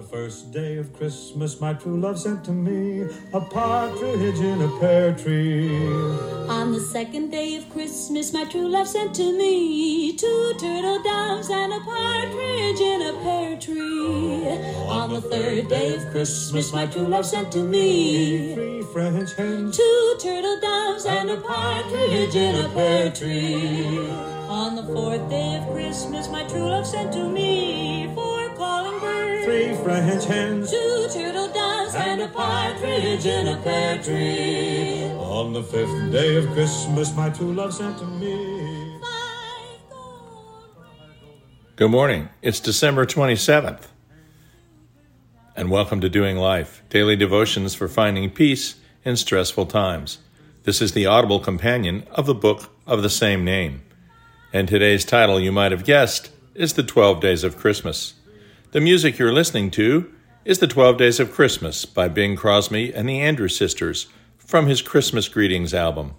the first day of Christmas, my true love sent to me a partridge in a pear tree. On the second day of Christmas, my true love sent to me 2 turtle doves and a partridge in a pear tree. On the third day of Christmas, my true love sent to me 3 French hens, 2 turtle doves and a partridge in a pear tree. On the fourth day of Christmas, my true love sent to me 4 calling birds, 3 French hens, 2 turtle doves and a partridge in a pear tree. On the 5th day of Christmas, my true love sent to me 5 gold. Good morning. It's December 27th. And welcome to Doing Life, daily devotions for finding peace in stressful times. This is the audible companion of the book of the same name. And today's title, you might have guessed, is The 12 Days of Christmas. The music you're listening to is The 12 Days of Christmas by Bing Crosby and the Andrews Sisters from his Christmas Greetings album.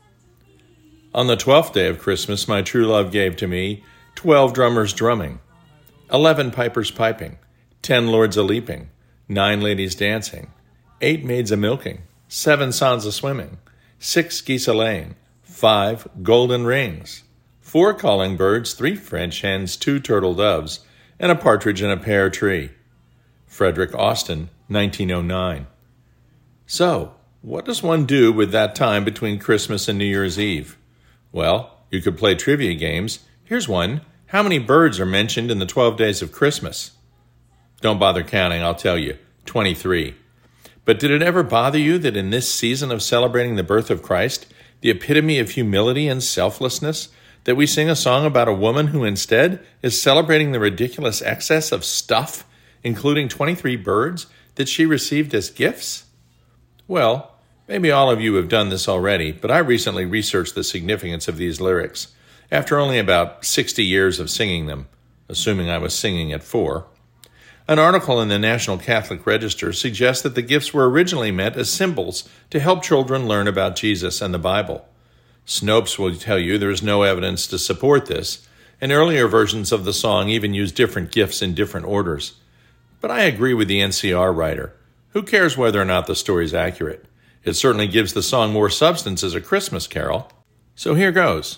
On the 12th day of Christmas, my true love gave to me 12 drummers drumming, 11 pipers piping, 10 lords a-leaping, 9 ladies dancing, 8 maids a-milking, 7 sons a-swimming, 6 geese a-laying, 5 golden rings, 4 calling birds, 3 French hens, 2 turtle doves, and a partridge in a pear tree. Frederick Austin, 1909. So, what does one do with that time between Christmas and New Year's Eve? Well, you could play trivia games. Here's one. How many birds are mentioned in the 12 days of Christmas? Don't bother counting, I'll tell you. 23. But did it ever bother you that in this season of celebrating the birth of Christ, the epitome of humility and selflessness, that we sing a song about a woman who instead is celebrating the ridiculous excess of stuff, including 23 birds, that she received as gifts? Well, maybe all of you have done this already, but I recently researched the significance of these lyrics, after only about 60 years of singing them, assuming I was singing at 4. An article in the National Catholic Register suggests that the gifts were originally meant as symbols to help children learn about Jesus and the Bible. Snopes will tell you there is no evidence to support this, and earlier versions of the song even use different gifts in different orders. But I agree with the NCR writer. Who cares whether or not the story is accurate? It certainly gives the song more substance as a Christmas carol. So here goes.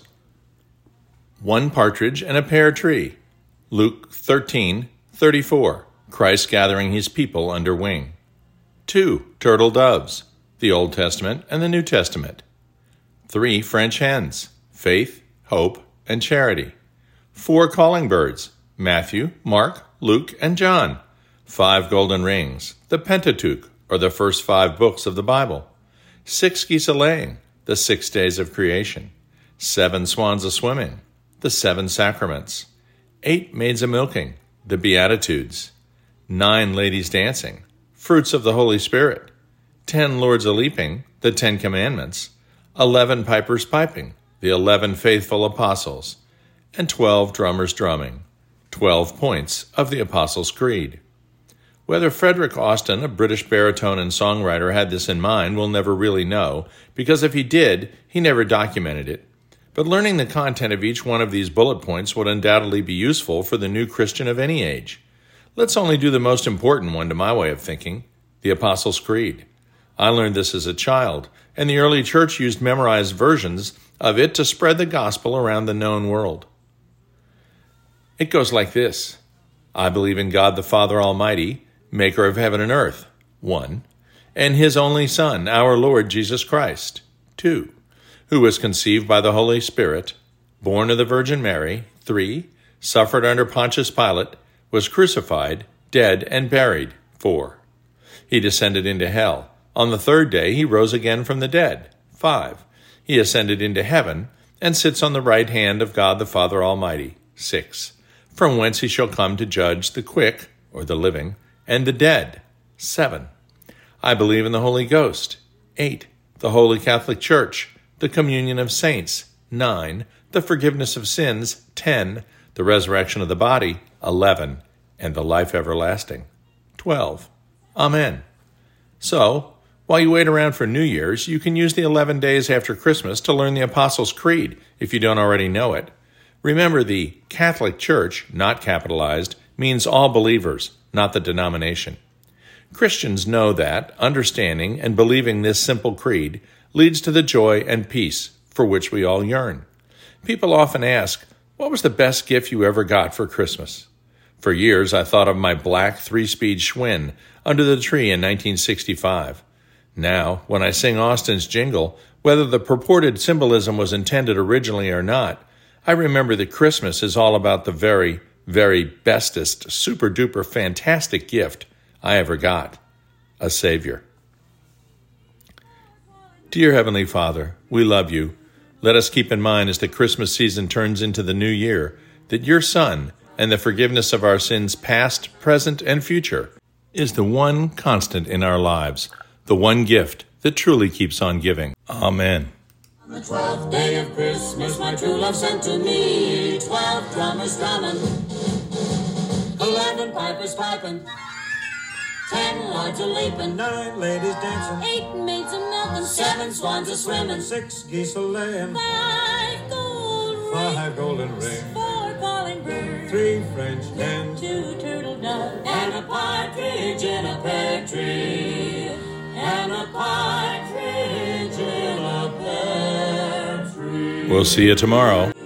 1 partridge and a pear tree. Luke 13:34. Christ gathering his people under wing. 2 turtle doves. The Old Testament and the New Testament. 3 French hens, faith, hope, and charity. 4 calling birds, Matthew, Mark, Luke, and John. 5 golden rings, the Pentateuch, or the first 5 books of the Bible. 6 geese a-laying, the 6 days of creation. 7 swans a-swimming, the 7 sacraments. 8 maids a-milking, the Beatitudes. 9 ladies dancing, fruits of the Holy Spirit. 10 lords a-leaping, the 10 commandments. 11 pipers piping, the 11 faithful apostles, and 12 drummers drumming, 12 points of the Apostles' Creed. Whether Frederick Austin, a British baritone and songwriter, had this in mind, we'll never really know, because if he did, he never documented it. But learning the content of each one of these bullet points would undoubtedly be useful for the new Christian of any age. Let's only do the most important one to my way of thinking, the Apostles' Creed. I learned this as a child, and the early church used memorized versions of it to spread the gospel around the known world. It goes like this. I believe in God the Father Almighty, maker of heaven and earth, 1, and his only Son, our Lord Jesus Christ, 2, who was conceived by the Holy Spirit, born of the Virgin Mary, 3, suffered under Pontius Pilate, was crucified, dead, and buried, 4. He descended into hell. On the 3rd day, he rose again from the dead. 5. He ascended into heaven and sits on the right hand of God the Father Almighty. 6. From whence he shall come to judge the quick, or the living, and the dead. 7. I believe in the Holy Ghost. 8. The Holy Catholic Church, the communion of saints. 9. The forgiveness of sins. 10. The resurrection of the body. 11. And the life everlasting. 12. Amen. So, while you wait around for New Year's, you can use the 11 days after Christmas to learn the Apostles' Creed, if you don't already know it. Remember, the Catholic Church, not capitalized, means all believers, not the denomination. Christians know that understanding and believing this simple creed leads to the joy and peace for which we all yearn. People often ask, what was the best gift you ever got for Christmas? For years, I thought of my black 3-speed Schwinn under the tree in 1965. Now, when I sing Austin's jingle, whether the purported symbolism was intended originally or not, I remember that Christmas is all about the very, very bestest, super-duper fantastic gift I ever got, a Savior. Dear Heavenly Father, we love you. Let us keep in mind as the Christmas season turns into the new year that your Son and the forgiveness of our sins past, present, and future is the one constant in our lives, the one gift that truly keeps on giving. Amen. On the 12th day of Christmas, my true love sent to me 12 drummers drumming, 11 pipers piping, 10 lords a-leaping, 9 ladies dancing, 8 maids a-milking, 7 swans a-swimming, 6 geese a-laying, 5 golden rings, 4 calling birds, 3 French hens, 2 turtle doves, and a partridge in a pear tree, and a partridge in a pear tree. We'll see you tomorrow.